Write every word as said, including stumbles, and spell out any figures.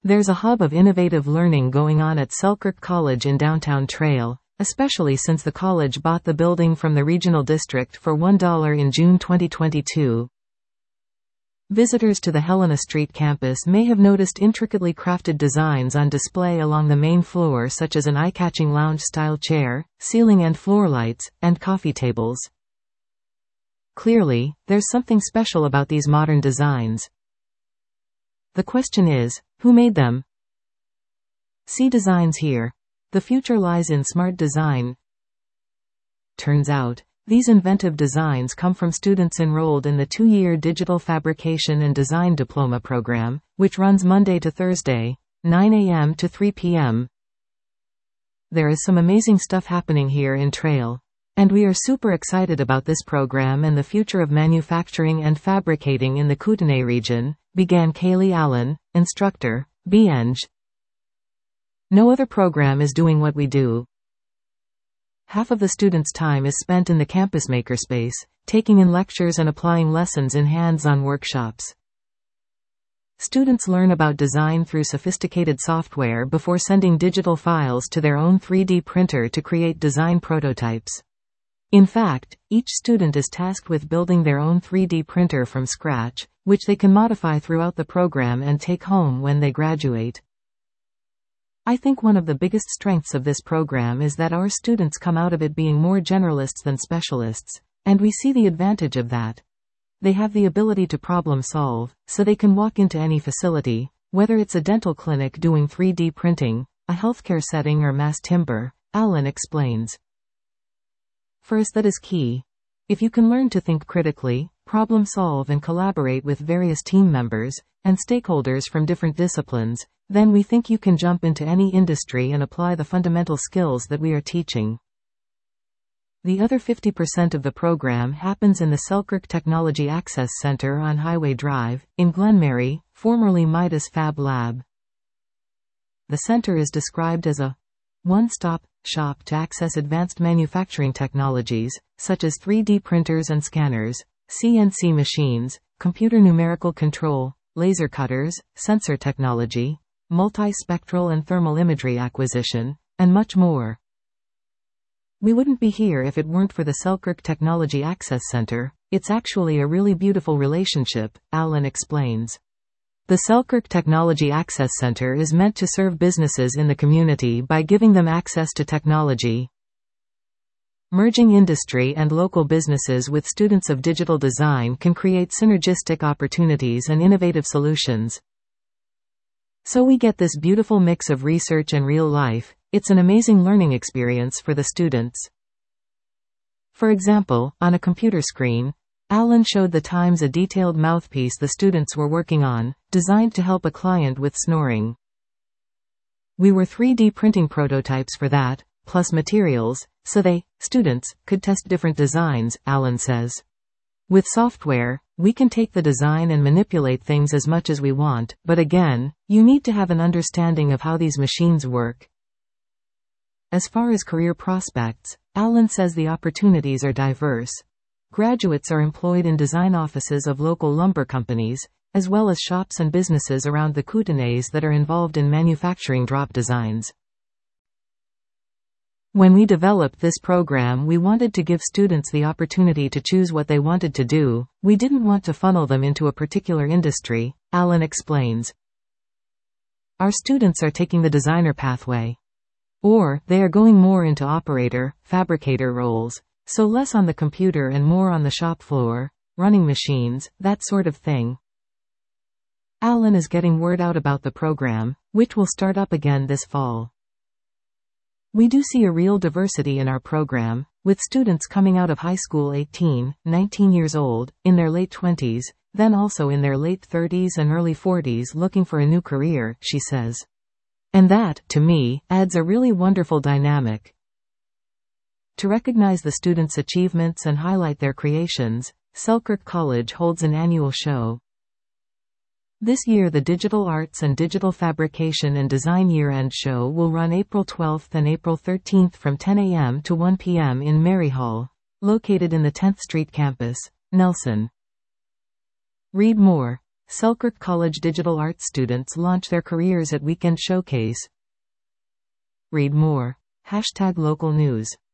There's a hub of innovative learning going on at Selkirk College in downtown Trail, especially since the college bought the building from the regional district for one dollar in June twenty twenty-two. Visitors to the Helena Street campus may have noticed intricately crafted designs on display along the main floor, such as an eye-catching lounge-style chair, ceiling and floor lights, and coffee tables. Clearly, there's something special about these modern designs. The question is, who made them? See designs here. The future lies in smart design. Turns out, these inventive designs come from students enrolled in the two-year Digital Fabrication and Design Diploma program, which runs Monday to Thursday, nine a m to three p m There is some amazing stuff happening here in Trail. And we are super excited about this program and the future of manufacturing and fabricating in the Kootenay region, began Kaylee Allen, instructor, B Eng. No other program is doing what we do. Half of the students' time is spent in the campus makerspace, taking in lectures and applying lessons in hands-on workshops. Students learn about design through sophisticated software before sending digital files to their own three D printer to create design prototypes. In fact, each student is tasked with building their own three D printer from scratch, which they can modify throughout the program and take home when they graduate. I think one of the biggest strengths of this program is that our students come out of it being more generalists than specialists, and we see the advantage of that. They have the ability to problem solve, so they can walk into any facility, whether it's a dental clinic doing three D printing, a healthcare setting or mass timber, Allen explains. For us, that is key. If you can learn to think critically, problem solve and collaborate with various team members and stakeholders from different disciplines, then we think you can jump into any industry and apply the fundamental skills that we are teaching. The other fifty percent of the program happens in the Selkirk Technology Access Center on Highway Drive, in Glenmary, formerly Midas Fab Lab. The center is described as a one-stop shop to access advanced manufacturing technologies, such as three D printers and scanners, C N C machines, computer numerical control, laser cutters, sensor technology, multispectral and thermal imagery acquisition, and much more. We wouldn't be here if it weren't for the Selkirk Technology Access Center. It's actually a really beautiful relationship, Allen explains. The Selkirk Technology Access Center is meant to serve businesses in the community by giving them access to technology. Merging industry and local businesses with students of digital design can create synergistic opportunities and innovative solutions. So we get this beautiful mix of research and real life. It's an amazing learning experience for the students. For example, on a computer screen, Allen showed the times a detailed mouthpiece the students were working on, designed to help a client with snoring. We were three D printing prototypes for that, plus materials, so they, students, could test different designs, Allen says. With software, we can take the design and manipulate things as much as we want, but again, you need to have an understanding of how these machines work. As far as career prospects, Allen says the opportunities are diverse. Graduates are employed in design offices of local lumber companies, as well as shops and businesses around the Kootenays that are involved in manufacturing drop designs. When we developed this program, we wanted to give students the opportunity to choose what they wanted to do. We didn't want to funnel them into a particular industry, Allen explains. Our students are taking the designer pathway. Or, they are going more into operator, fabricator roles. So less on the computer and more on the shop floor, running machines, that sort of thing. Allen is getting word out about the program, which will start up again this fall. We do see a real diversity in our program, with students coming out of high school eighteen, nineteen years old, in their late twenties, then also in their late thirties and early forties looking for a new career, she says. And that, to me, adds a really wonderful dynamic. To recognize the students' achievements and highlight their creations, Selkirk College holds an annual show. This year the Digital Arts and Digital Fabrication and Design Year-End Show will run April twelfth and April thirteenth from ten a m to one p m in Mary Hall, located in the tenth Street campus, Nelson. Read more. Selkirk College digital arts students launch their careers at Weekend Showcase. Read more. Hashtag local news.